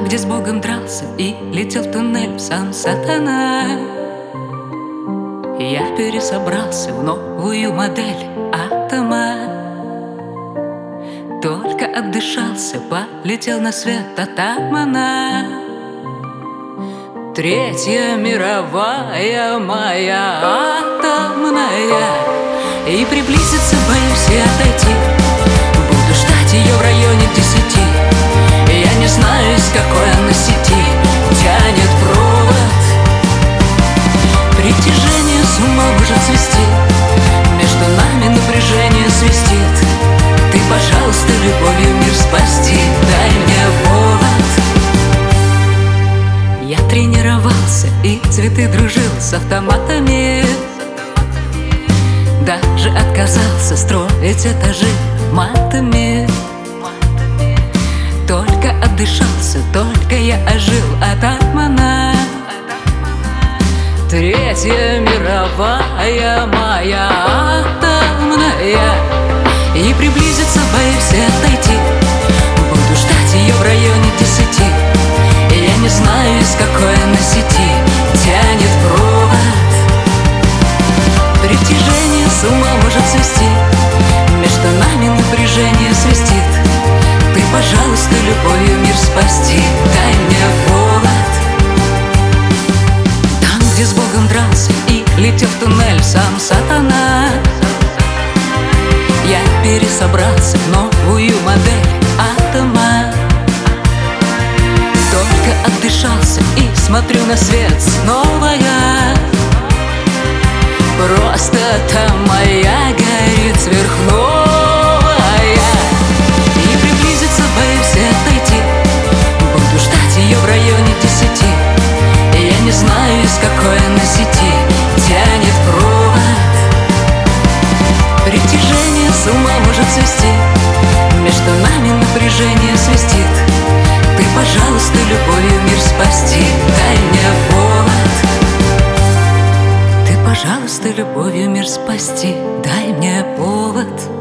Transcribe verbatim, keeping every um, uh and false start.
где с Богом дрался и летел в туннель сам сатана, я пересобрался в новую модель атома. Только отдышался, полетел на свет атомана. Третья мировая моя атомная, и приблизиться боюсь и отойти. Буду ждать ее в районе десяти. Я не знаю, из какой она сети тянет провод. Притяжение с ума может свести, между нами напряжение свистит. Ты, пожалуйста, любовью мир спасти, дай мне повод. Я тренировался и цветы дружил с автоматами, даже отказался строить этажи матами. Только отдышался, только я ожил от атмана. Третья мировая моя атомная, и приблизиться боюсь и отойти. Буду ждать ее в районе десяти. Я не знаю, из какой она сети тянет провод. Притяжение с ума может свести, между нами напряжение свистит. Ты, пожалуйста, любовью мир спасти, дай мне повод. Там, где с Богом дрался и летел в туннель сам сатана, я пересобрался в новую модель атома. Только отдышался и смотрю на свет снова я. Просто там моя горит сверхновая, и приблизиться боюсь и отойти. Буду ждать ее в районе десяти. Я не знаю, из какой она сети тянет провод. Притяжение с ума может свести, между нами напряжение свистит. Ты, пожалуйста, любовью мир спасти, дай мне повод. Ты, пожалуйста, любовью мир спасти, дай мне повод.